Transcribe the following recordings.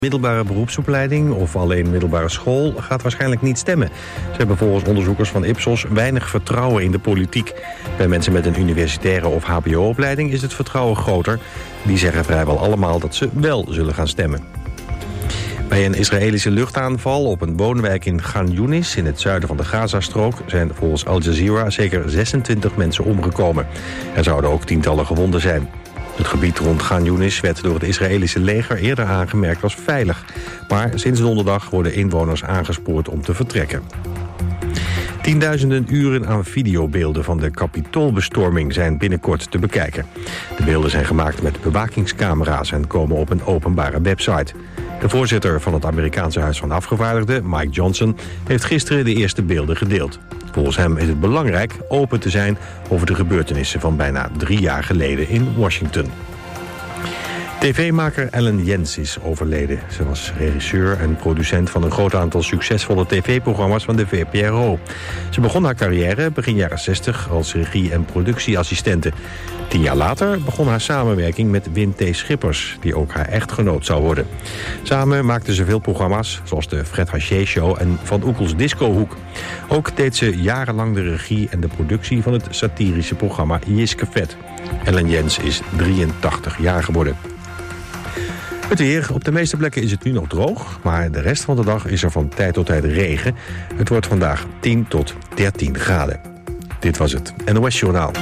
Middelbare beroepsopleiding of alleen middelbare school gaat waarschijnlijk niet stemmen. Ze hebben volgens onderzoekers van Ipsos weinig vertrouwen in de politiek. Bij mensen met een universitaire of hbo-opleiding is het vertrouwen groter. Die zeggen vrijwel allemaal dat ze wel zullen gaan stemmen. Bij een Israëlische luchtaanval op een woonwijk in Khan Yunis in het zuiden van de Gazastrook zijn volgens Al Jazeera zeker 26 mensen omgekomen. Er zouden ook tientallen gewonden zijn. Het gebied rond Khan Yunis werd door het Israëlische leger eerder aangemerkt als veilig. Maar sinds donderdag worden inwoners aangespoord om te vertrekken. Tienduizenden uren aan videobeelden van de Capitoolbestorming zijn binnenkort te bekijken. De beelden zijn gemaakt met bewakingscamera's en komen op een openbare website. De voorzitter van het Amerikaanse Huis van Afgevaardigden, Mike Johnson, heeft gisteren de eerste beelden gedeeld. Volgens hem is het belangrijk open te zijn over de gebeurtenissen van bijna 3 jaar geleden in Washington. TV-maker Ellen Jens is overleden. Ze was regisseur en producent van een groot aantal succesvolle tv-programma's van de VPRO. Ze begon haar carrière begin jaren 60 als regie- en productieassistente. 10 jaar later begon haar samenwerking met Win T. Schippers, die ook haar echtgenoot zou worden. Samen maakten ze veel programma's, zoals de Fred Haché Show en Van Oekels Discohoek. Ook deed ze jarenlang de regie en de productie van het satirische programma Jiske Vet. Ellen Jens is 83 jaar geworden. Het weer. Op de meeste plekken is het nu nog droog, maar de rest van de dag is er van tijd tot tijd regen. Het wordt vandaag 10 tot 13 graden. Dit was het NOS Journaal.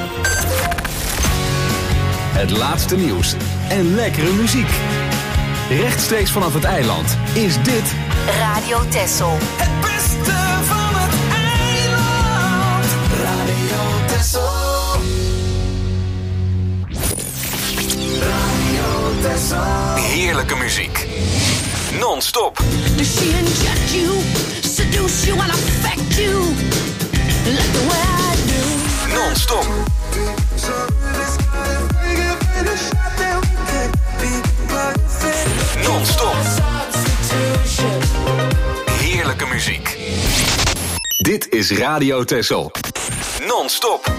Het laatste nieuws en lekkere muziek. Rechtstreeks vanaf het eiland is dit Radio Texel. Het beste van het eiland. Radio Texel. Radio Texel. heerlijke muziek. Non-stop. Does she inject you, seduce you and affect you like the way I do? Non-stop. Non-stop. Heerlijke muziek. Dit is Radio Texel. Non-stop.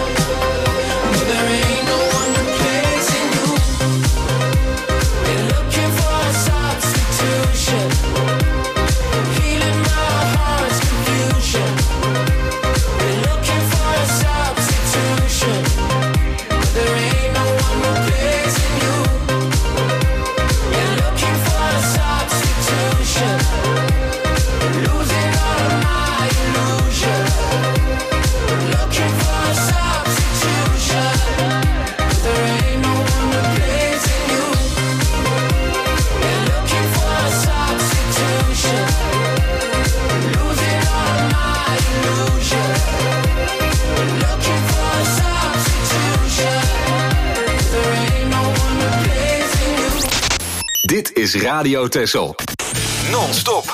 Look Dit is Radio Texel. Non-stop.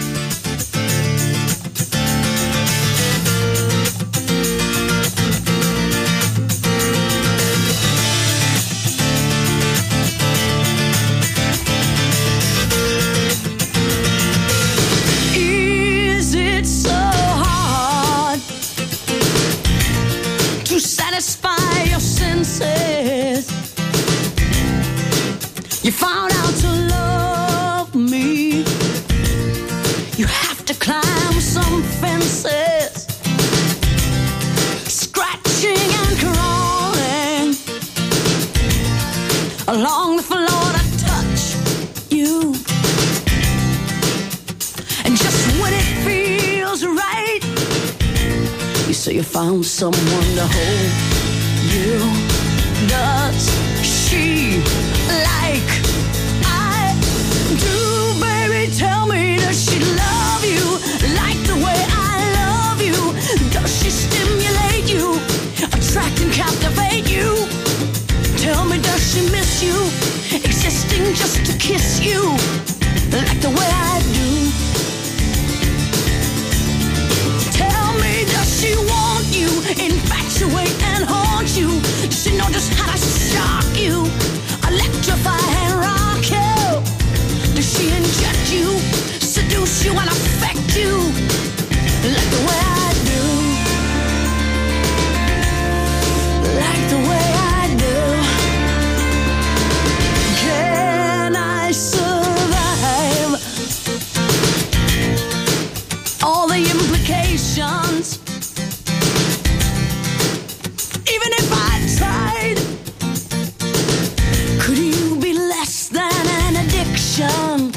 Is it so hard to satisfy your senses? You found out to love me. You have to climb some fences, scratching and crawling along the floor to touch you. And just when it feels right, you say you found someone to hold you. Does she like I do, baby? Tell me, does she love you like the way I love you? Does she stimulate you, attract and captivate you? Tell me, does she miss you, existing just to kiss you like the way I do? Tell me, does she want you, infatuate and haunt you? Does she know just how to shock you, electrify and rock you? Does she inject you, seduce you and affect you like the way I do? Like the way I do. Can I survive all the implications? Even if I tried, could you be less than an addiction?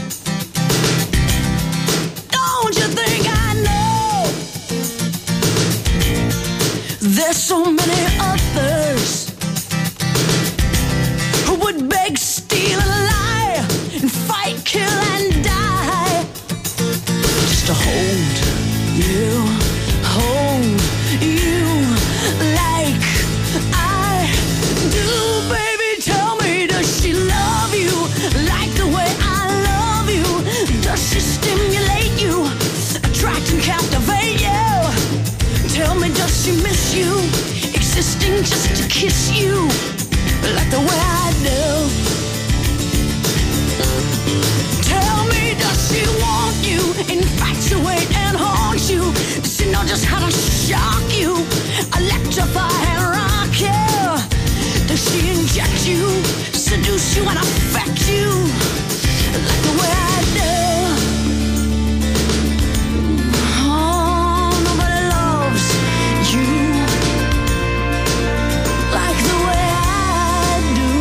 Don't you think I know there's so many others who would beg, steal, and lie, and fight, kill, and die just to hold you like I do, baby. Tell me, does she love you like the way I love you? Does she stimulate you, attract and captivate you? Tell me, does she miss you, existing just to kiss you like the way I do? Tell me, does she want you, infatuate and haunt you? Does she know just how to shock you, electrify and rock you? Does she inject you, seduce you and affect you like the way I do? Oh, nobody loves you like the way I do.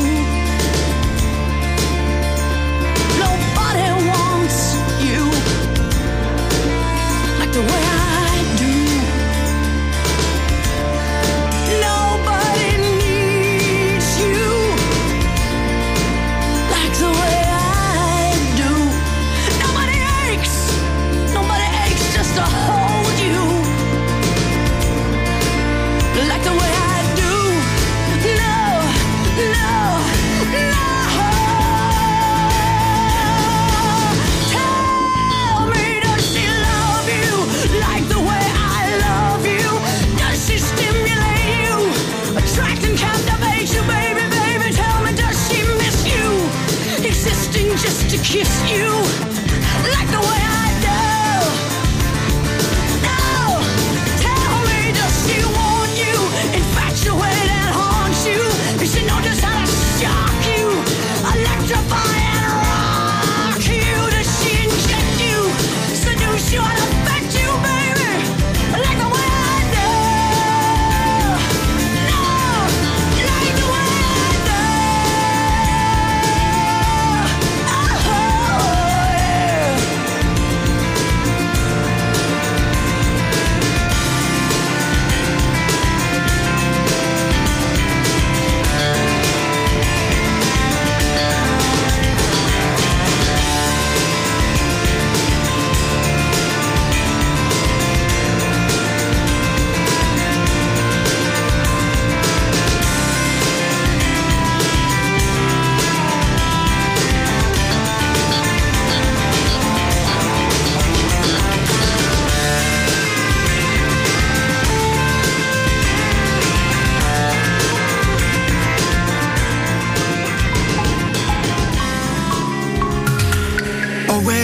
Nobody wants you like the way I do. Nobody needs you like the way I do. Nobody aches just to hold you like the way I do. No. Tell me, does she love you like the way I love you? Does she stimulate you, attract and captivate you, baby? Tell me, does she miss you, existing just to kiss you like the way I do? No. Tell me, does she want you, infatuate and haunt you? Does she know just how to shock you, electrify and rock you? Does she inject you, seduce you and affect you, baby, like the way I do? No, like the way I do. Oh,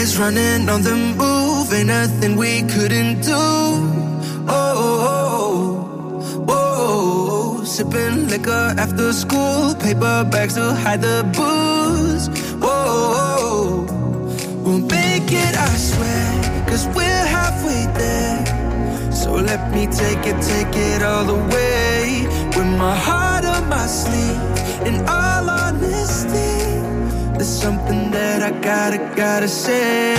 always running on the move, ain't nothing we couldn't do. Sipping liquor after school, paper bags to hide the booze. We'll make it, I swear, 'cause we're halfway there. So let me take it all the way. With my heart on my sleeve, in all honesty, there's something that I gotta say.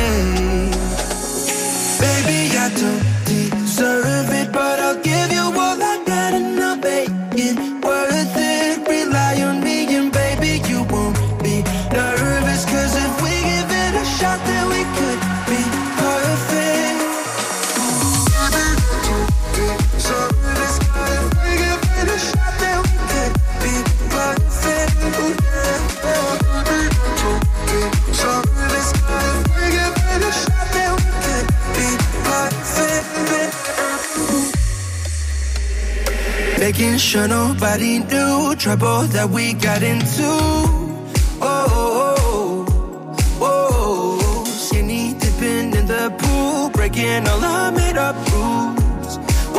Baby, I don't deserve it, but I'll give you all I got and I'll make it worth it. Rely on me and baby, you won't be nervous, 'cause if we give it a shot, then we could be perfect. Making sure nobody knew trouble that we got into. Skinny dipping in the pool, breaking all our made up rules.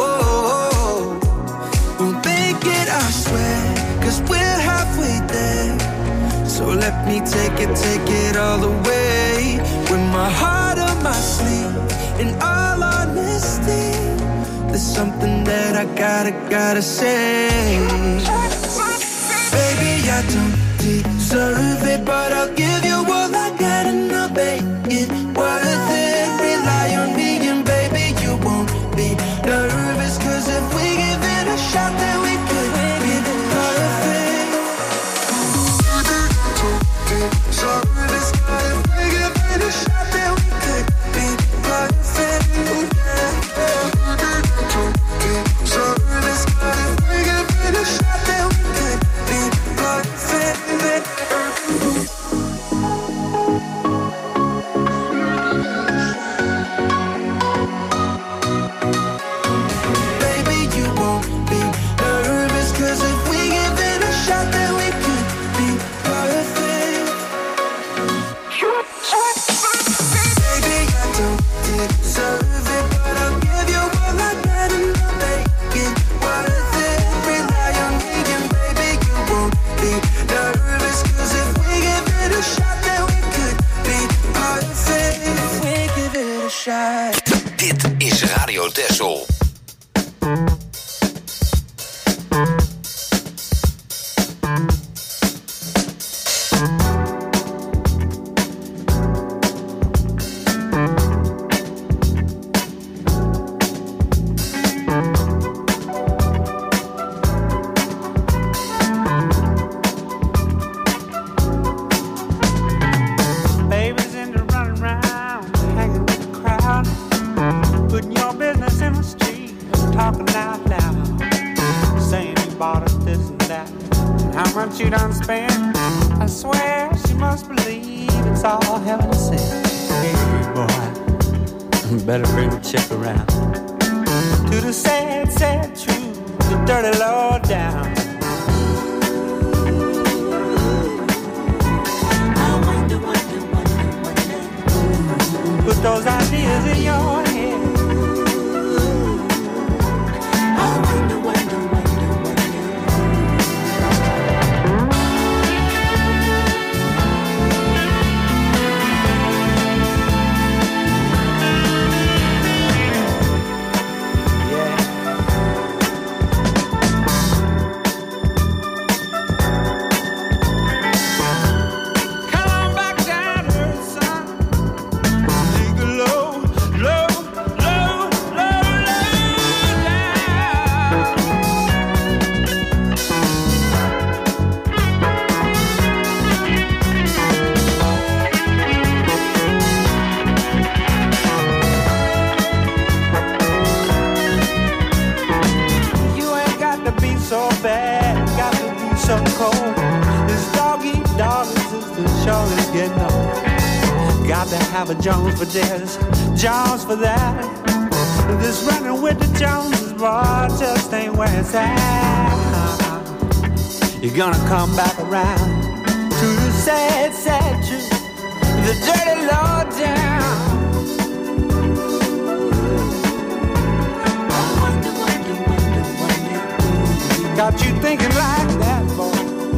We'll make it, I swear, 'cause we're halfway there. So let me take it all the way. With my heart on my sleeve, in all honesty, there's something that I gotta say. Baby, I don't deserve it, but I'll give you all I got and I'll make it worth it. Rely on me and baby, you won't be nervous, 'cause if we give it a shot, then we could be perfect. If we give it a shot, then we could be perfect. Dit is Radio Texel. Better bring the check around to the sad, sad truth, the dirty low down. I wonder. Put those ideas in your head. I wonder. Have a Jones for this, Jones for that. This running with the Joneses, boy, just ain't where it's at. You're gonna come back around to the sad, sad truth, the dirty law down. Got you thinking like that, boy.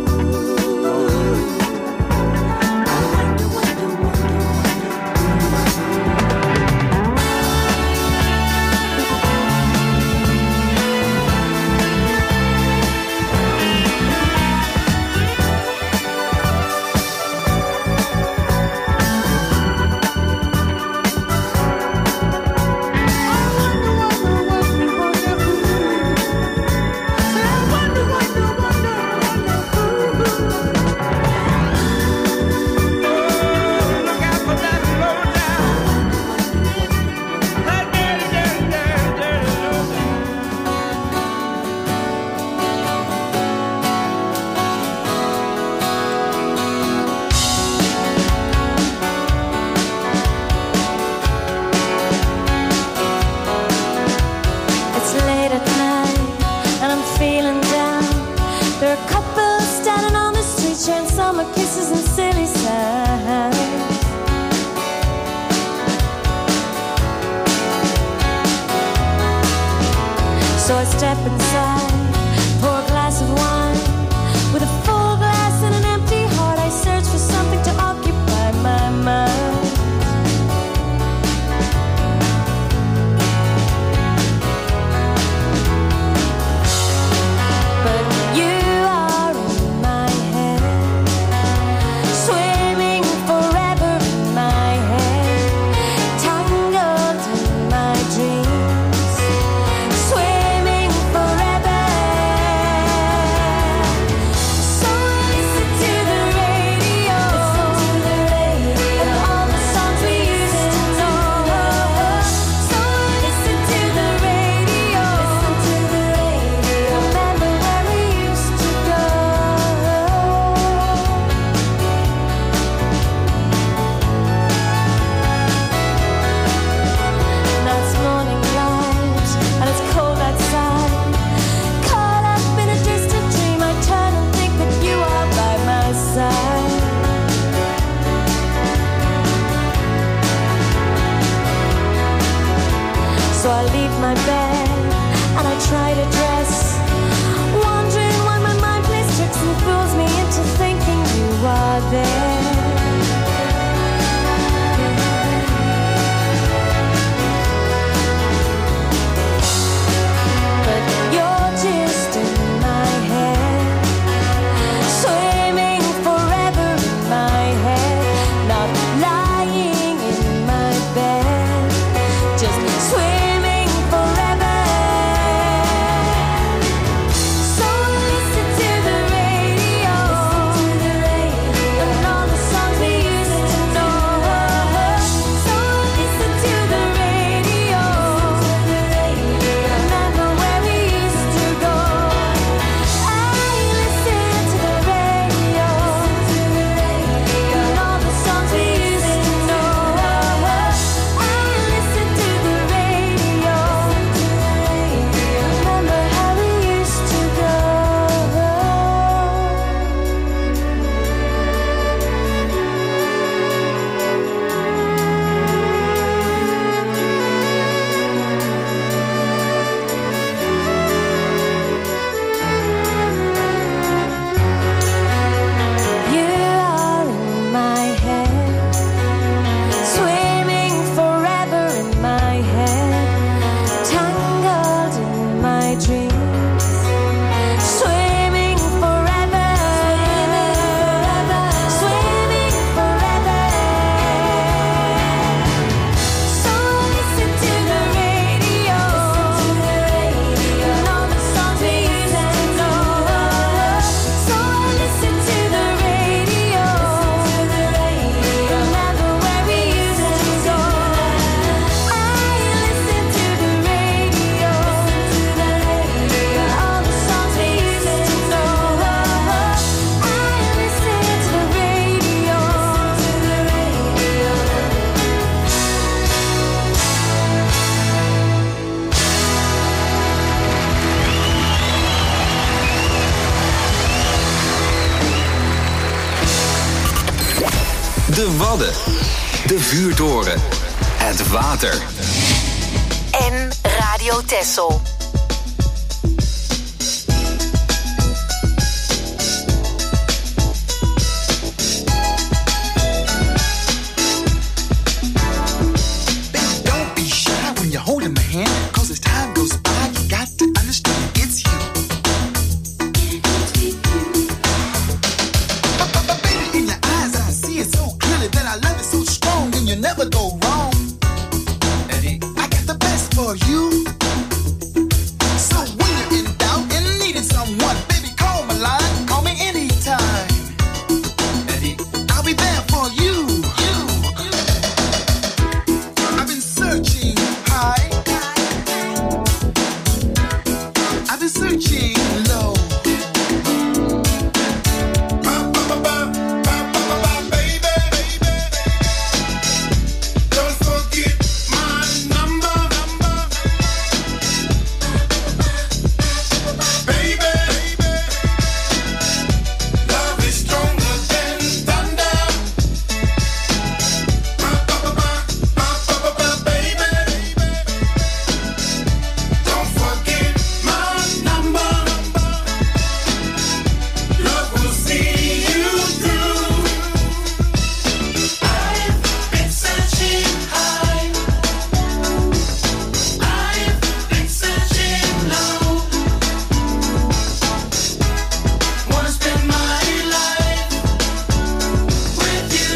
So I step inside, pour a glass of wine. With a full glass and an empty heart, I search for something to occupy my mind. But you are in my head, swimming forever in my head, tangled in my dreams, swimming forever De Wadden. De vuurtoren. Het water. En Radio Texel. Holding my hand, cause as time goes by, you got to understand it's you. But baby, in your eyes, I see it so clearly that I love it so strong, and you never go wrong. I got the best for you. So when you're in doubt and needing someone, baby, call my line, call me anytime. I'll be there for you. I've been searching high. I've been searching low. Baby, don't forget my number. Baby, love is stronger than thunder. Baby, don't forget my number. Love will see you through. I've been searching high. I've been searching low. Wanna spend my life with you.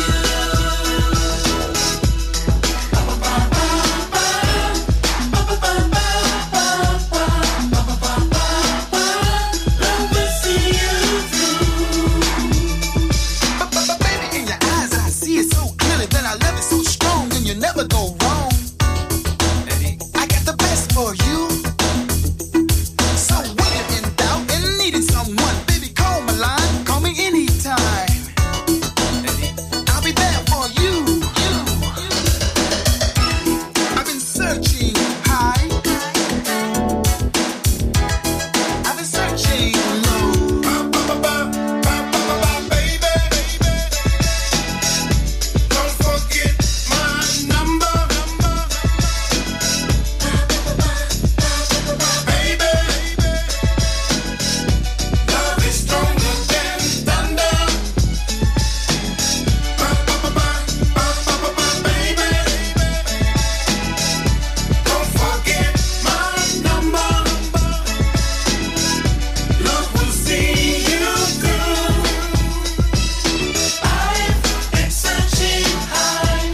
Love will see you through. But baby, in your eyes, I see it so clearly that I love it so strong, and you never go wrong. I got the best for you. So when you're in doubt and needing someone, baby, call my line, call me anytime. I'll be there for you. I've been searching high. I've been searching low. Baby, don't forget my number. Baby, love is stronger than thunder. Baby, don't forget my number. Love will see you through. I've been searching high.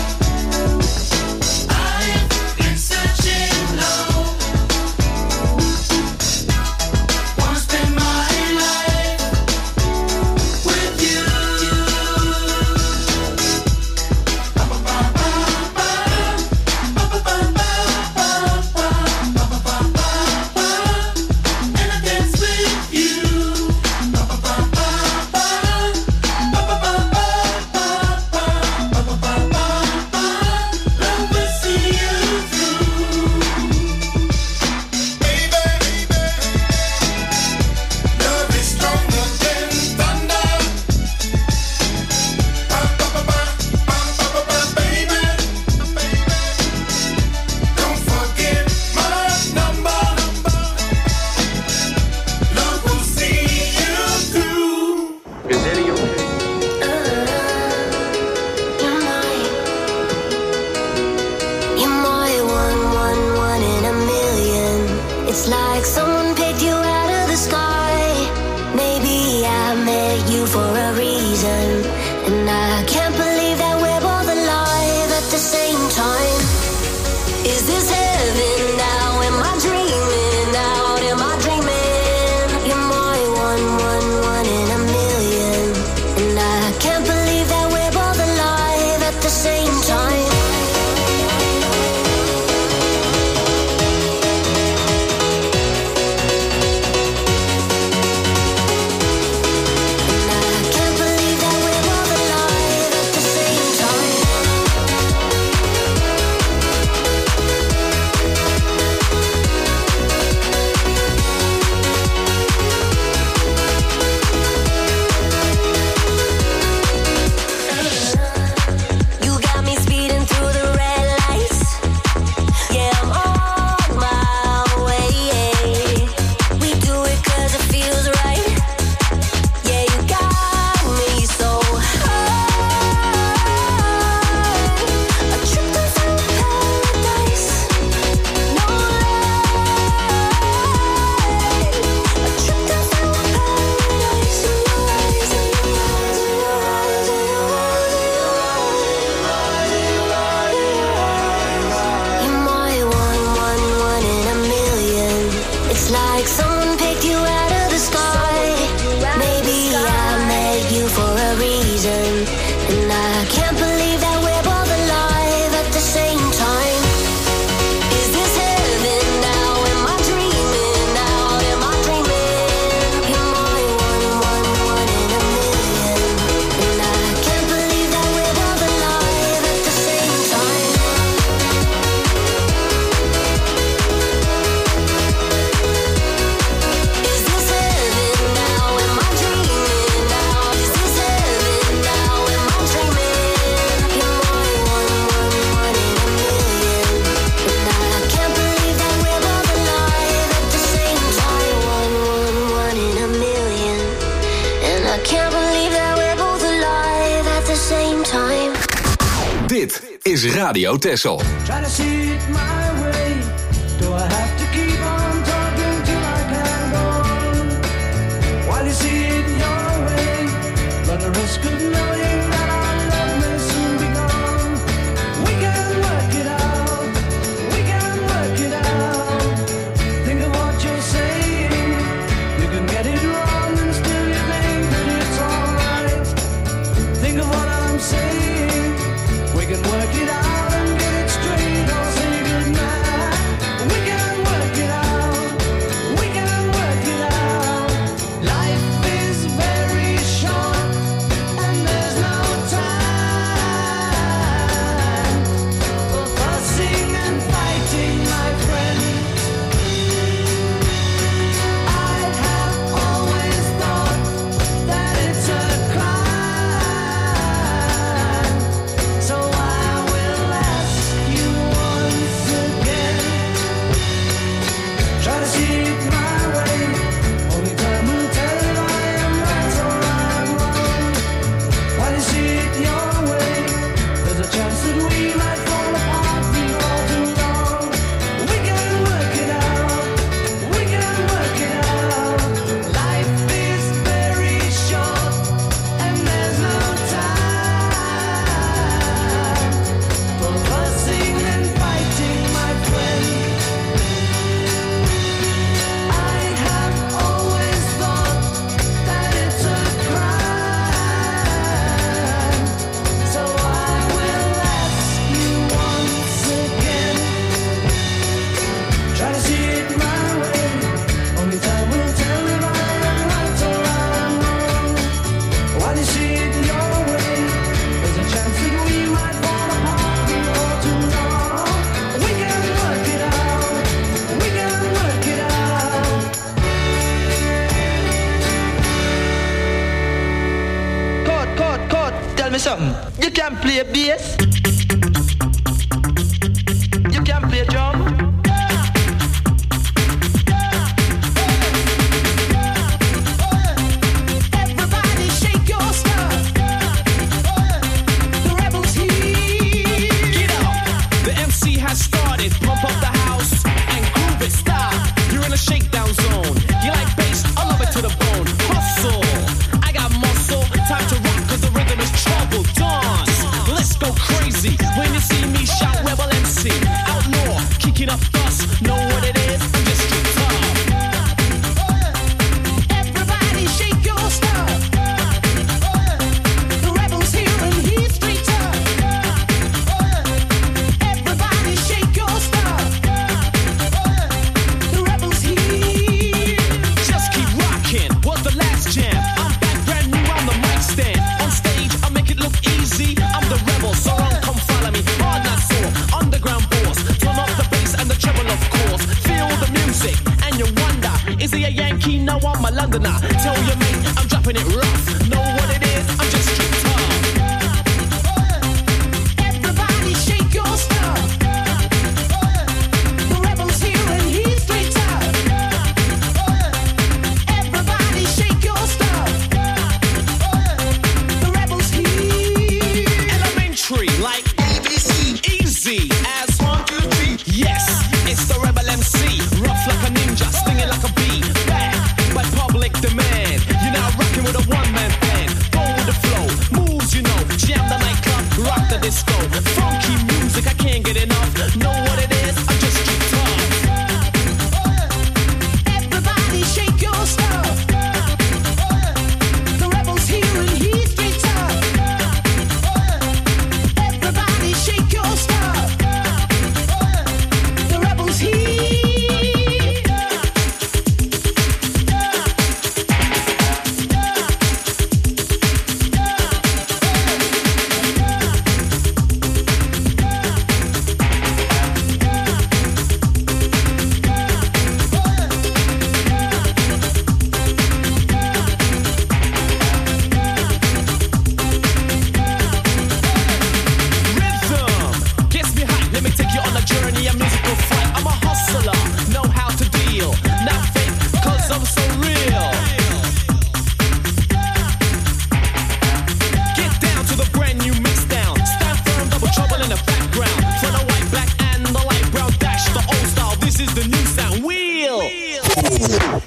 I've been searching low. Wanna spend my life with you. And I dance with you. Love will see you through. Baby, love is stronger than thunder. Baby, don't forget my number. Love will see you through. You're my one in a million. It's like someone picked you out of the sky. Maybe I met you for a reason, and I can't believe that we're both alive at the same time. Is this heaven now? Am I dreaming out? Am I dreaming? You're my one in a million, and I can't believe that we're both alive at the same time. And I can't Can't believe that we're both alive at the same time. Dit is Radio Texel. Try to see it my way. Do I have to keep on talking till I can go on? While you see it your way, but the risk of knowing that our love may soon be gone. We can work it out. We can work it out. Think of what you're saying. You can get it wrong and still you think that it's alright. Think of what I'm saying. We can work it out and get it straight or say goodnight. We can work it out. We can work it out. Life is very short and there's no time for fussing and fighting, my friend. I have always thought that it's a crime. So I will ask you once again. Try to see it my way. Only time will tell if I am right or I'm wrong. While you see it your way, there's a chance that we might fall apart before too long. We can work it out. We can work it out. Life is very short and there's no time for fussing and fighting, my friend. I have always thought that it's a crime. So I will ask you once again. Try to see it my way. Only time will tell if I am right or I'm wrong. While you see it your way, there's a chance that we might fall apart before too long. We can work it out. We can work it out. Code, tell me something. You can play bass. You can play drum. Everybody shake your stuff. The rebels here. Get up! The MC has started. Pump up the house and groove it. Stop! You're in a shakedown zone. You like bass? I love it to the bone. Hustle! I got muscle. Time to rock 'cause the rhythm is trouble. Dance! Let's go crazy.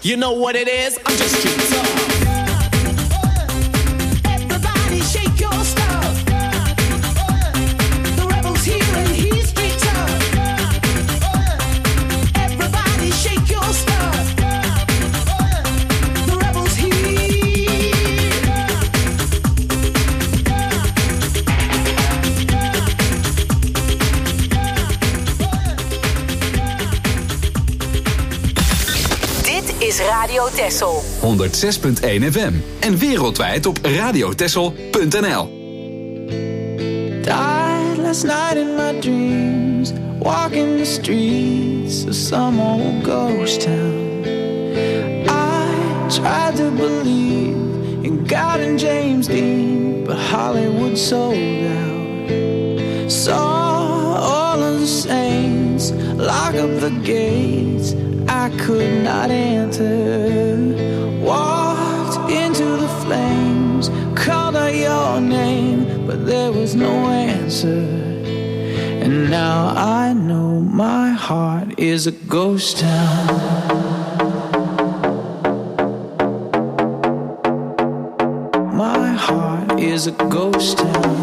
You know what it is? I'm just street tough. Everybody shake your stuff. The rebel's here and he's street tough. Everybody shake your stuff. The rebel's here. Dit is Radio Texel. 106.1 FM. En wereldwijd op radiotexel.nl. Died last night in my dreams, walking the streets of some old ghost town. I tried to believe in God and James Dean, but Hollywood sold out. Saw all of the saints lock up the gates I could not enter. Walked into the flames, called out your name, but there was no answer. And now I know my heart is a ghost town. My heart is a ghost town.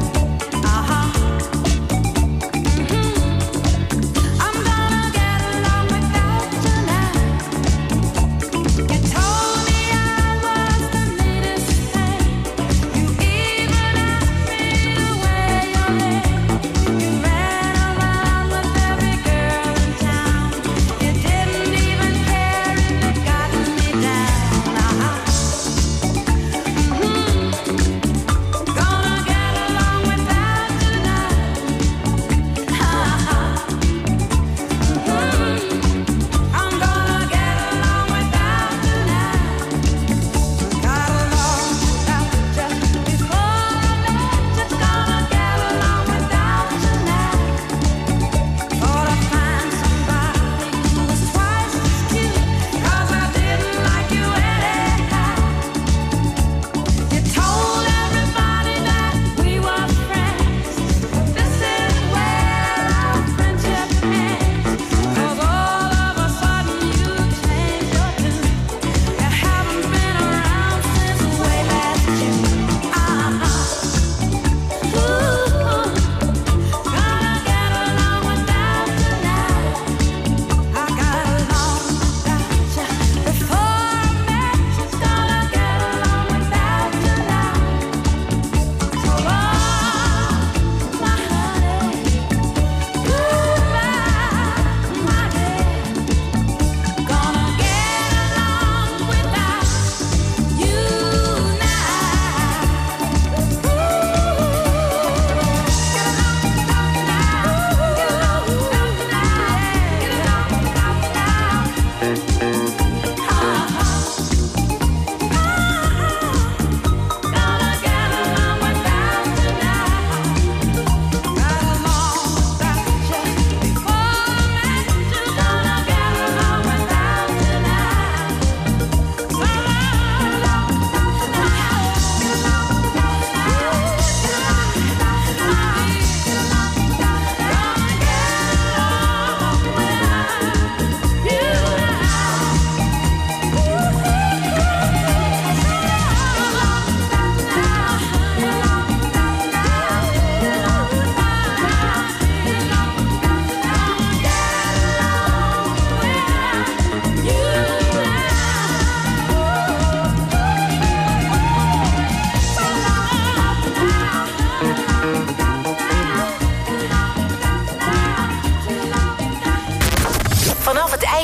I'm gonna get along.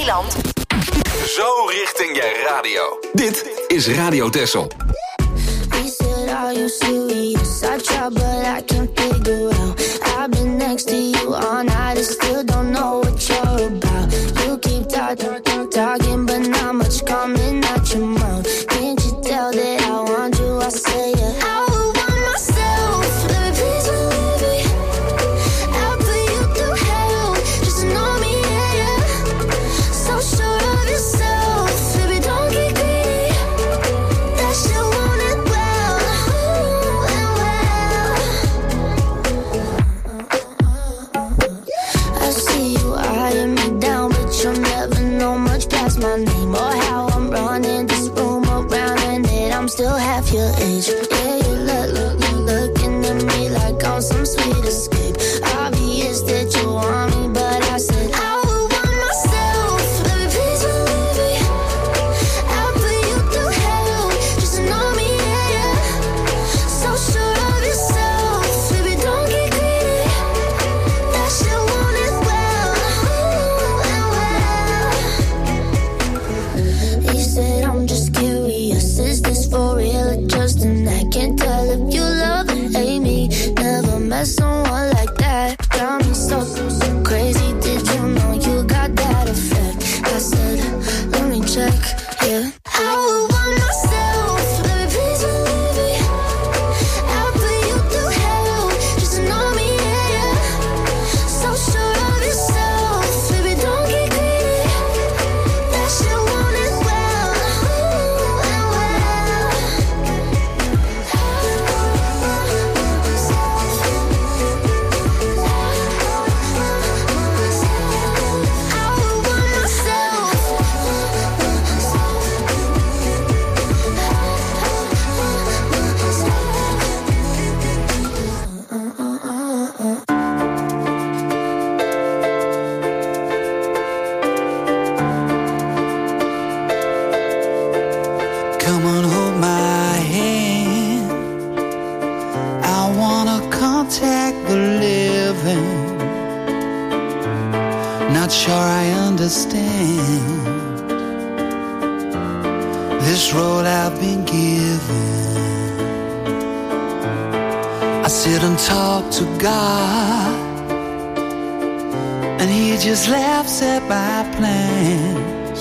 Eiland. Zo richting je radio. Dit is Radio Texel. He said, are you serious? I try, but I can't figure out. I've been next to you all night and still don't know what you're about. You keep talking, but not much coming out your mouth. Can't you tell that I want you? I say it. I would want myself. Baby, please believe me. I'll put you through hell. Just to know me, yeah, yeah. So sure of yourself. Baby, don't get greedy. That shit want it well. Ooh, and well. I see you eyeing me down, but you'll never know much past my name or how I'm running this room around and that I'm still half your age. Yeah, you looking at me like I'm some sweet escape. Obvious that you want me, but I said I would want myself. Baby, please believe me. I'll put you through hell just to know me, yeah, yeah. So sure of yourself, baby, don't get greedy. That shit want it well. Ooh, and well. He said, I'm just curious. Is this for real or just an act? Can't tell if you love or hate me. Never met someone like that. Got me so crazy. Did you know you got that effect? I said, let me check. Yeah. I would want myself. Baby, please believe me. I'll put you through hell just to know me, yeah, yeah. So sure of yourself. Baby, don't get greedy. That shit want it well. Ooh, and well. I would want myself. Come on, hold my hand. I wanna contact the living. Not sure I understand this road I've been given. I sit and talk to God, and He just laughs at my plans.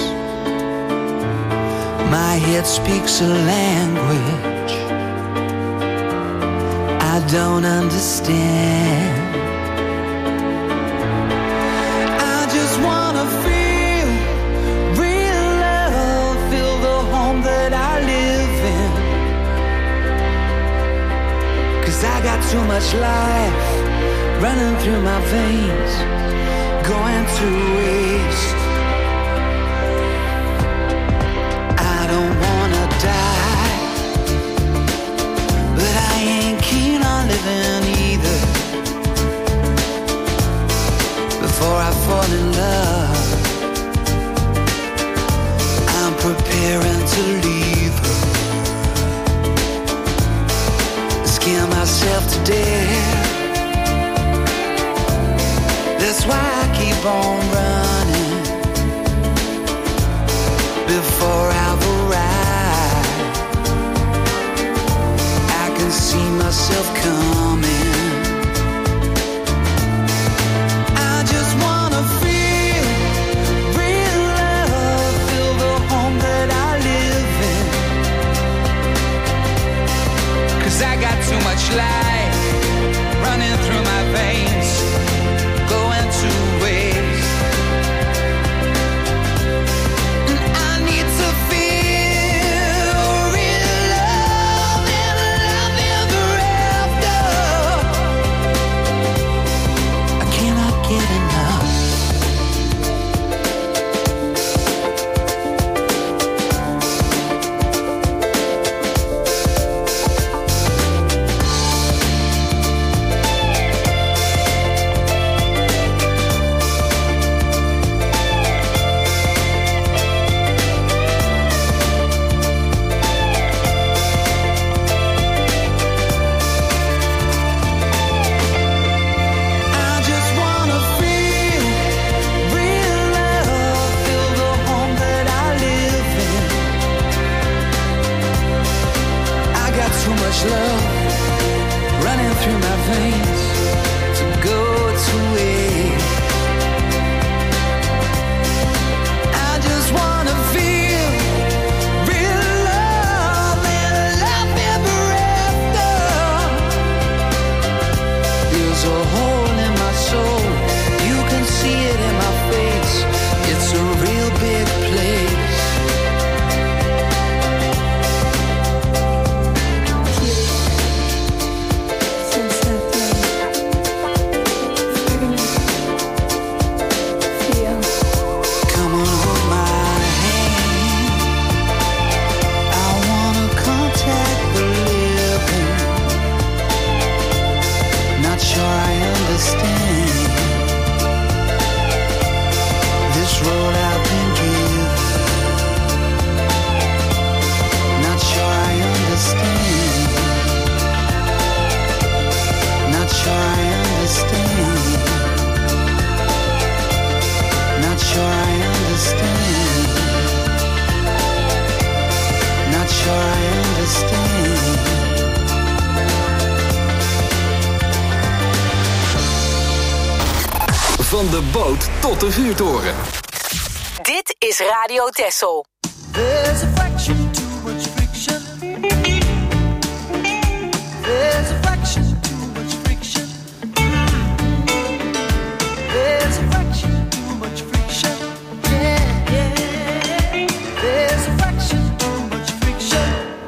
My head speaks a language I don't understand. I just wanna feel real love, feel the home that I live in. 'Cause I got too much life running through my veins, going to waste. I don't wanna die, but I ain't keen on living either. Before I fall in love, I'm preparing to leave her. Scare myself to death. That's why I keep on running. Before I've arrived, I can see myself coming. I just wanna feel real love, feel the home that I live in. 'Cause I got too much life running through my veins, going to waste. I need to feel real love and love ever after. I cannot get enough. I just wanna feel Van de boot tot de vuurtoren. Dit is Radio Texel. There's a fraction too much friction. There's a fraction too much friction. There's a fraction too much friction. Yeah, yeah. There's a fraction too much friction.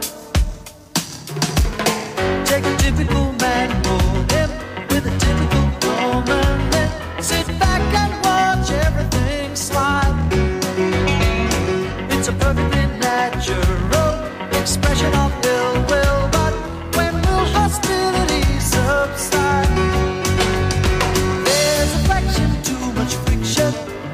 Take a typical man, mold him with a typical woman, then sit back and watch everything slide. It's a perfectly natural expression of ill will, but when will hostility subside? There's a fraction too much friction.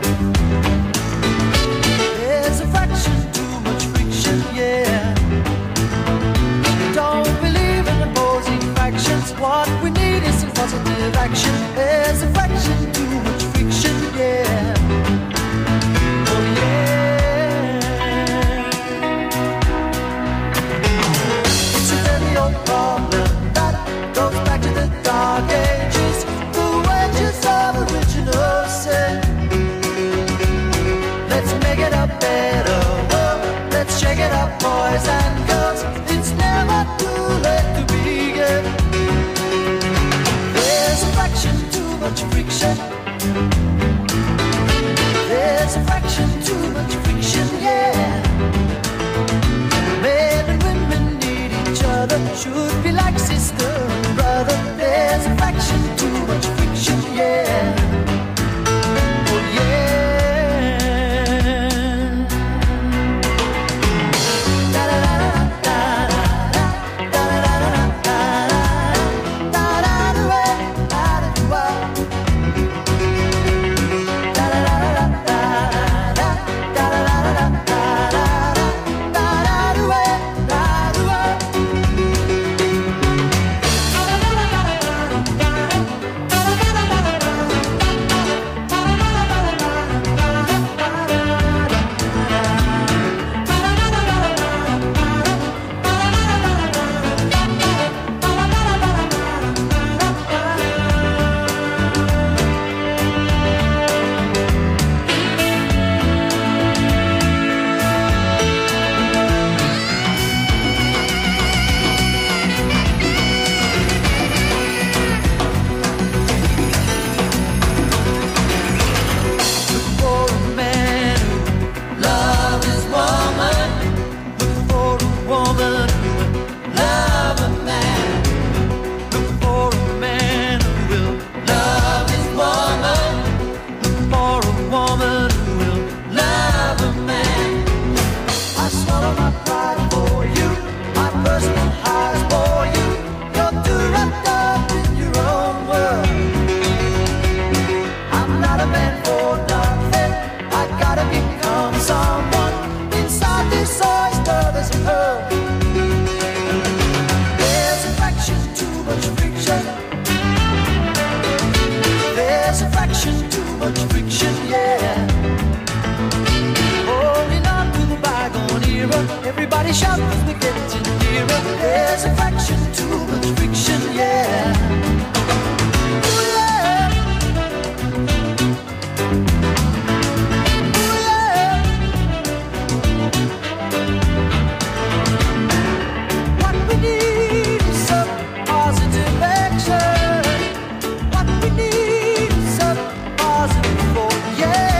There's a fraction too much friction, yeah. Don't believe in opposing factions. What we need is some positive action. There's a fraction too much friction, yeah. Oh yeah. It's a very old problem that goes back to the dark ages. The wages of original sin. Let's make it a better world. Let's shake it up, boys and girls. It's never too late to begin. There's a fraction too much friction. There's a fraction too much friction, yeah. Men and women need each other, should be like sister and brother. There's a fraction too much friction, yeah. Oh yeah. Da da da da da da da da da da da Everybody shout as we get nearer. There's a fraction too much friction, yeah. Ooh, yeah. Ooh, yeah. What we need is some positive action. What we need is some positive hope, yeah.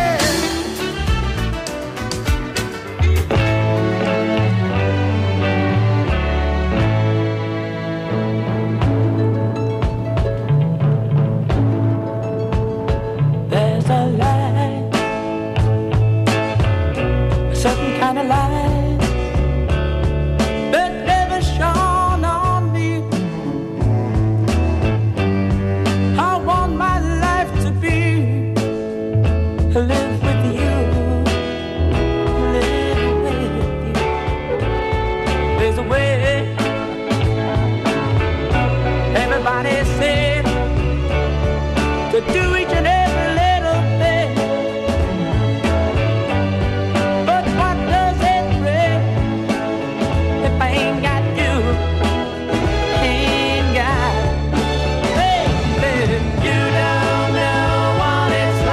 Ain't got, baby, you don't know what it's like.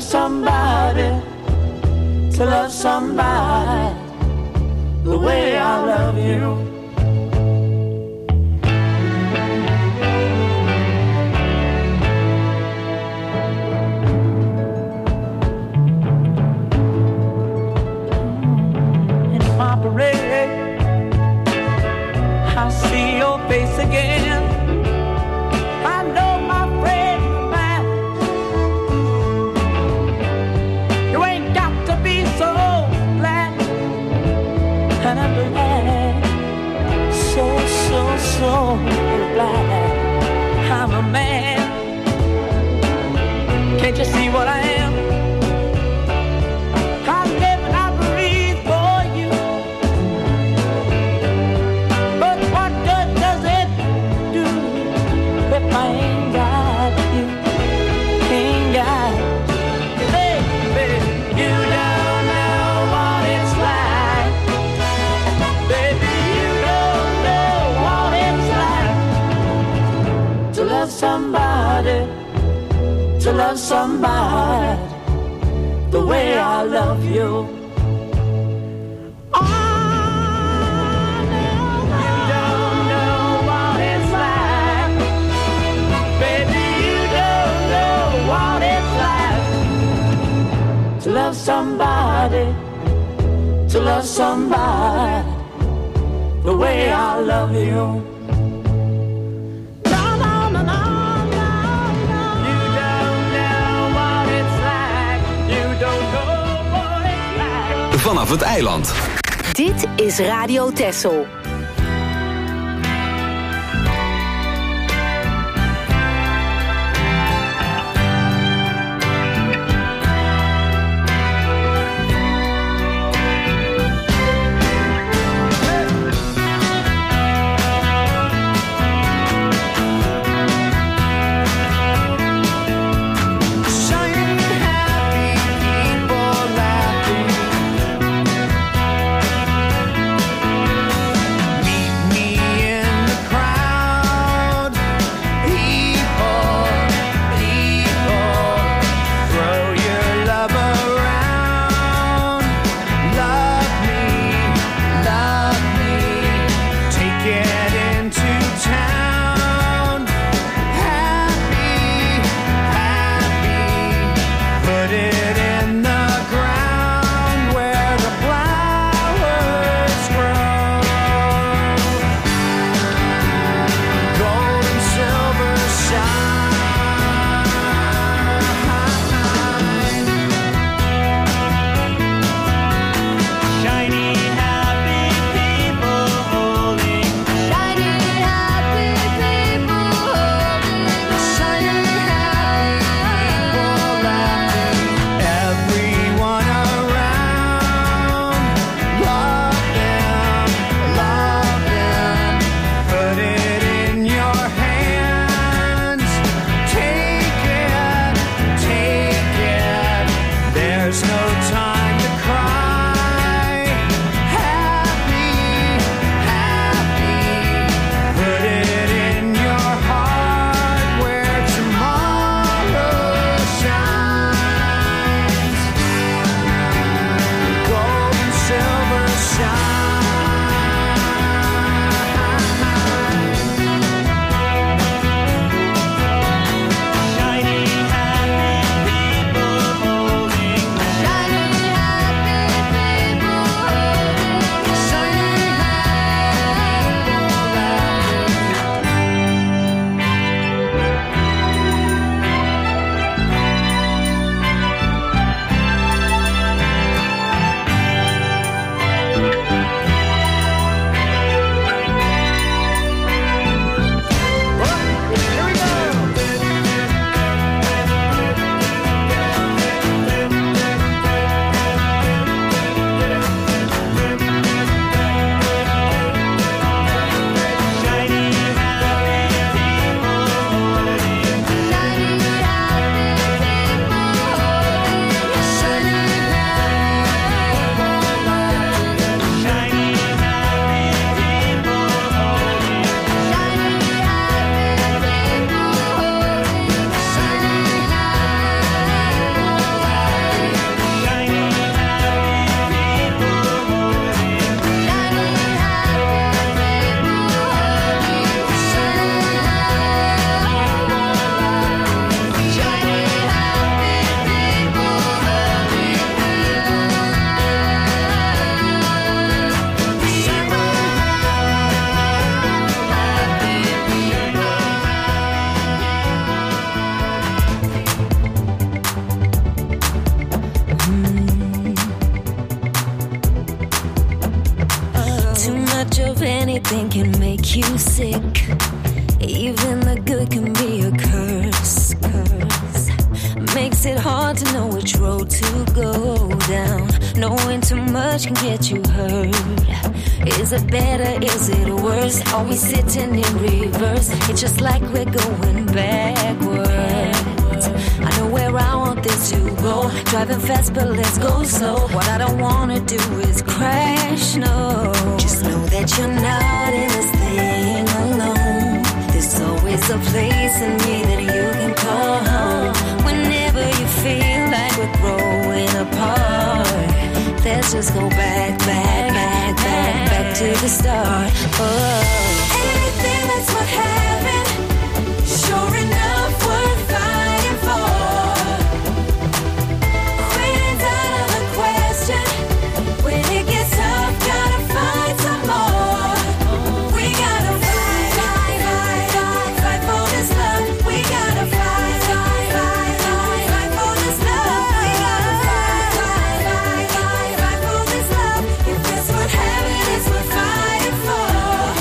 somebody, to love somebody the way I love you. In my parade, I see your face again. I know my friend of mine. You ain't got to be so glad, and I'm glad, so glad I'm a man. Can't you see what I am? I live and I breathe for you. But what good does it do if I ain't got you? Ain't got you. Baby, you don't know what it's like. Baby, you don't know what it's like to love somebody, to love somebody the way I love you. To love somebody, to love somebody the way I love you. No, no, no, no, no, no. You don't know what it's like. You don't know what it's like. Vanaf het eiland. Dit is Radio Texel. everything can make you sick. Even the good can be a curse. Makes it hard to know which road to go down. Knowing too much can get you hurt. Is it better, is it worse? Are we sitting in reverse? It's just like we're going backwards. I know where I want this to go. Driving fast but let's go slow. What I don't wanna do is crash, no. Just know that you're not in this thing alone. There's always a place in me that you can call home. Whenever you feel like we're growing apart, let's just go back to the start. Anything that's worth having, sure enough worth fighting for. Quitting's out of the question. When it gets tough, gotta find some more. We gotta fight for this love. We gotta fight for this love. We gotta fight for this love. If that's what having is worth fighting for.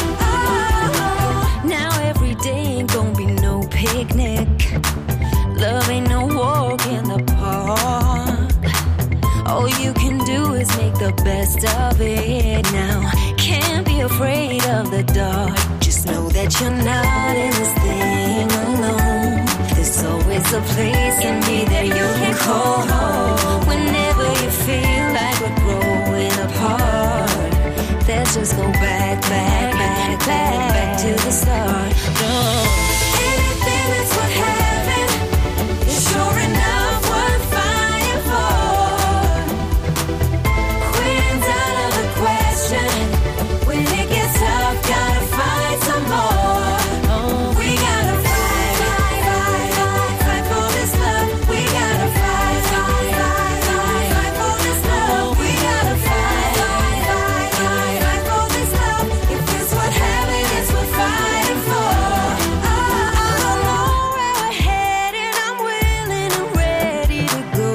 Now every day ain't gonna be no picnic. Love ain't no walk in the park. All you can do is make the best of it now. Can't be afraid of the dark. Just know that you're not in this thing alone. There's always a place in me that you can call home. Whenever you feel like we're growing apart, let's just go back to the start. No. Anything that's worth having is sure enough worth fighting for. Quitting's out of the question. When it gets tough, gotta fight some more. We gotta fight for this love. We gotta fight for this love. We gotta fight for this love. If it's what having is worth fighting for. I don't know where we're headed. I'm willing and ready to go.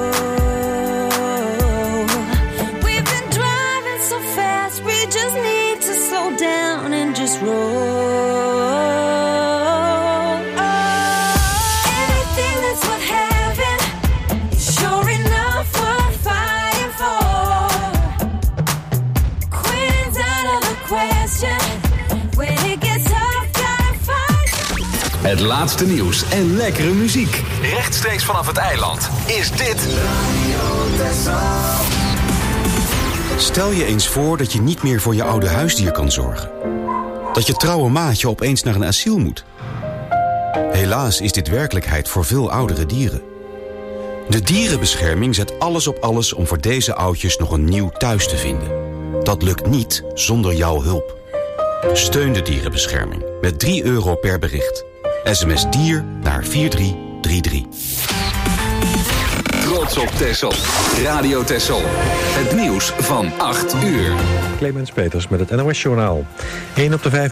We've been driving so fast, we just need to slow down and just roll. Anything that's worth having is sure enough worth fighting for. Quitting's out of the question. When it gets tough, gotta fight. Het laatste nieuws en lekkere muziek. Rechtstreeks vanaf het eiland is dit... Stel je eens voor dat je niet meer voor je oude huisdier kan zorgen. Dat je trouwe maatje opeens naar een asiel moet. Helaas is dit werkelijkheid voor veel oudere dieren. De dierenbescherming zet alles op alles om voor deze oudjes nog een nieuw thuis te vinden. Dat lukt niet zonder jouw hulp. Steun de dierenbescherming met €3 per bericht. SMS dier naar 4333. Trots op Texel. Radio Texel. Het nieuws van 8 uur. Clemens Peters met het NOS-journaal. 1 op de 5